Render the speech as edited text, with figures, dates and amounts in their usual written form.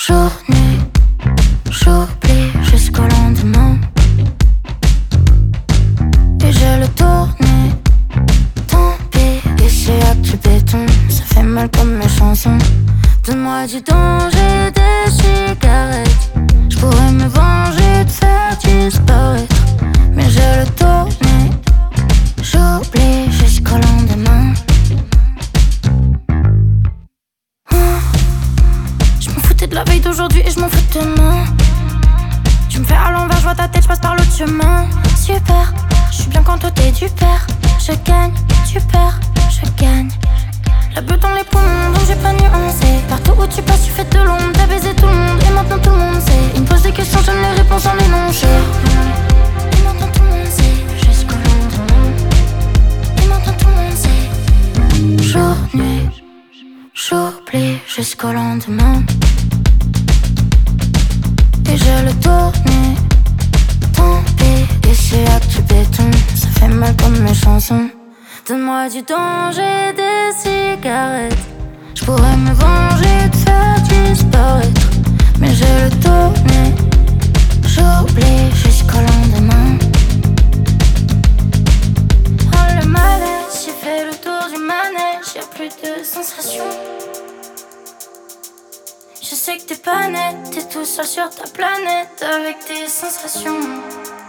Jour, nuit, j'oublie jusqu'au lendemain. Et j'ai le tourné, tant pis, ici y'a que du béton. Ça fait mal comme mes chansons. Donne-moi du danger, des cigarettes. J'pourrais me venger, te faire disparaître. Mais j'ai le tourné, j'oublie jusqu'au lendemain. J'm'en foutais de la veille d'aujourd'hui et j'm'en fous de demain. Tu me fais à l'envers, j'vois ta tête, j'passe par l'autre chemin. Super, j'suis bien quand toi t'es du père. Je gagne, tu perds, je gagne. La bulle dans les poumons, donc j'ai pas nuancé. Partout où tu passes, tu fais de l'ombre. T'as baisé tout le monde, et maintenant tout le monde sait. Il me pose des questions, j'aime les réponses en énoncé. Et maintenant tout le monde sait, jusqu'au lendemain. Et maintenant tout le monde sait. Jour, nuit, j'oublie jusqu'au lendemain. Et je le tourne, tant pis, ici y'a que du béton. Ça fait mal comme mes chansons. Donne-moi du danger, des cigarettes. J'pourrais me venger, te faire disparaître. Mais j'ai le tourné, j'oublie jusqu'au lendemain. Oh le malaise, j'ai fait le tour du manège. Y'a plus de sensations. Je sais que t'es pas net, t'es tout seul sur ta planète avec tes sensations.